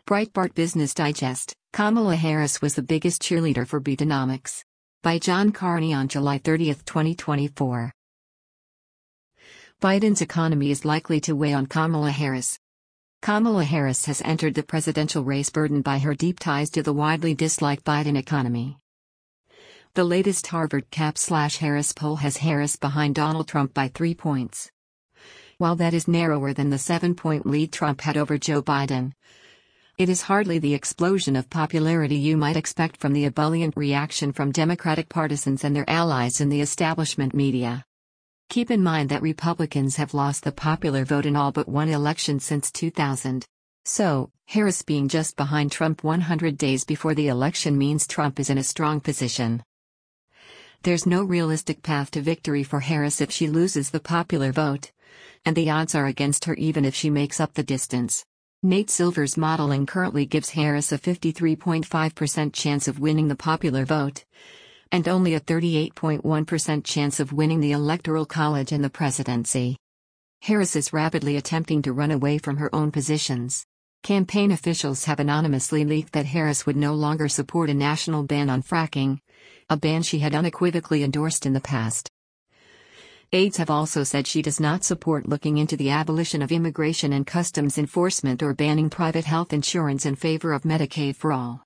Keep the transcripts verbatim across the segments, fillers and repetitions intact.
Breitbart Business Digest, Kamala Harris was the biggest cheerleader for Bidenomics. By John Carney on July thirtieth, twenty twenty-four. Biden's economy is likely to weigh on Kamala Harris. Kamala Harris has entered the presidential race burdened by her deep ties to the widely disliked Biden economy. The latest Harvard Cap/Harris poll has Harris behind Donald Trump by three points. While that is narrower than the seven-point lead Trump had over Joe Biden, it is hardly the explosion of popularity you might expect from the ebullient reaction from Democratic partisans and their allies in the establishment media. Keep in mind that Republicans have lost the popular vote in all but one election since two thousand. So, Harris being just behind Trump one hundred days before the election means Trump is in a strong position. There's no realistic path to victory for Harris if she loses the popular vote, and the odds are against her even if she makes up the distance. Nate Silver's modeling currently gives Harris a fifty-three point five percent chance of winning the popular vote, and only a thirty-eight point one percent chance of winning the Electoral College and the presidency. Harris is rapidly attempting to run away from her own positions. Campaign officials have anonymously leaked that Harris would no longer support a national ban on fracking, a ban she had unequivocally endorsed in the past. Aides have also said she does not support looking into the abolition of immigration and customs enforcement or banning private health insurance in favor of Medicaid for all.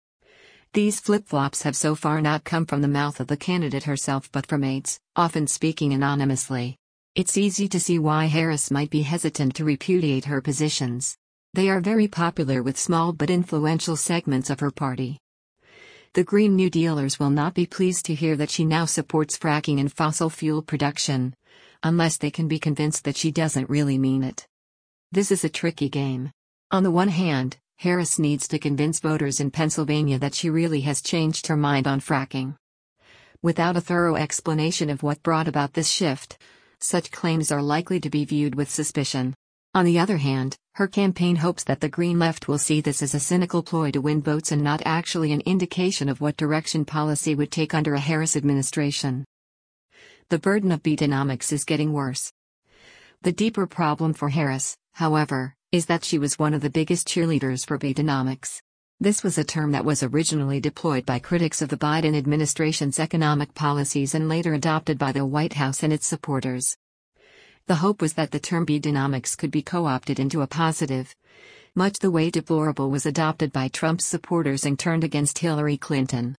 These flip-flops have so far not come from the mouth of the candidate herself but from aides, often speaking anonymously. It's easy to see why Harris might be hesitant to repudiate her positions. They are very popular with small but influential segments of her party. The Green New Dealers will not be pleased to hear that she now supports fracking and fossil fuel production, unless they can be convinced that she doesn't really mean it. This is a tricky game. On the one hand, Harris needs to convince voters in Pennsylvania that she really has changed her mind on fracking. Without a thorough explanation of what brought about this shift, such claims are likely to be viewed with suspicion. On the other hand, her campaign hopes that the Green left will see this as a cynical ploy to win votes and not actually an indication of what direction policy would take under a Harris administration. The burden of Bidenomics is getting worse. The deeper problem for Harris, however, is that she was one of the biggest cheerleaders for Bidenomics. This was a term that was originally deployed by critics of the Biden administration's economic policies and later adopted by the White House and its supporters. The hope was that the term Bidenomics could be co-opted into a positive, much the way deplorable was adopted by Trump's supporters and turned against Hillary Clinton.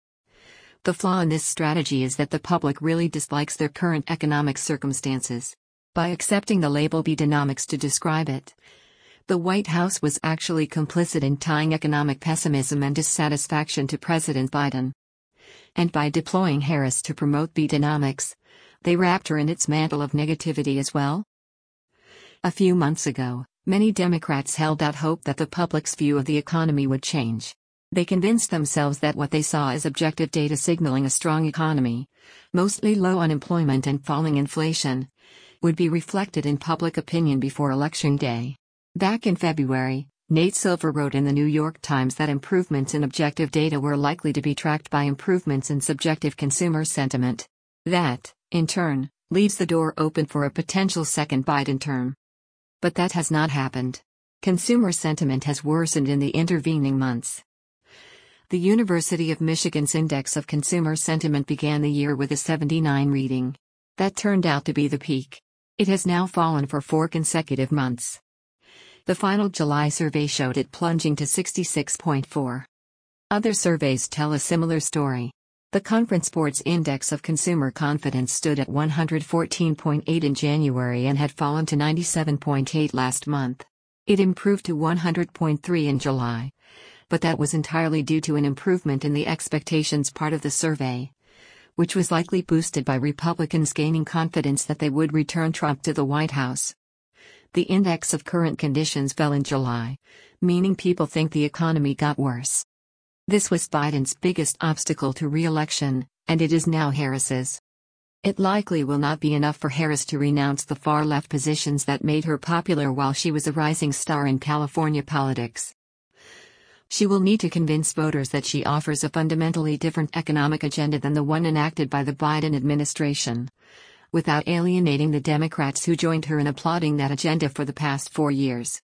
The flaw in this strategy is that the public really dislikes their current economic circumstances. By accepting the label Bidenomics to describe it, the White House was actually complicit in tying economic pessimism and dissatisfaction to President Biden. And by deploying Harris to promote Bidenomics, they wrapped her in its mantle of negativity as well. A few months ago, many Democrats held out hope that the public's view of the economy would change. They convinced themselves that what they saw as objective data signaling a strong economy, mostly low unemployment and falling inflation, would be reflected in public opinion before Election Day. Back in February, Nate Silver wrote in the New York Times that improvements in objective data were likely to be tracked by improvements in subjective consumer sentiment. That, in turn, leaves the door open for a potential second Biden term. But that has not happened. Consumer sentiment has worsened in the intervening months. The University of Michigan's Index of Consumer Sentiment began the year with a seventy-nine reading. That turned out to be the peak. It has now fallen for four consecutive months. The final July survey showed it plunging to sixty-six point four. Other surveys tell a similar story. The Conference Board's Index of Consumer Confidence stood at one hundred fourteen point eight in January and had fallen to ninety-seven point eight last month. It improved to one hundred point three in July, but that was entirely due to an improvement in the expectations part of the survey, which was likely boosted by Republicans gaining confidence that they would return Trump to the White House. The index of current conditions fell in July, meaning people think the economy got worse. This was Biden's biggest obstacle to re-election, and it is now Harris's. It likely will not be enough for Harris to renounce the far-left positions that made her popular while she was a rising star in California politics. She will need to convince voters that she offers a fundamentally different economic agenda than the one enacted by the Biden administration, without alienating the Democrats who joined her in applauding that agenda for the past four years.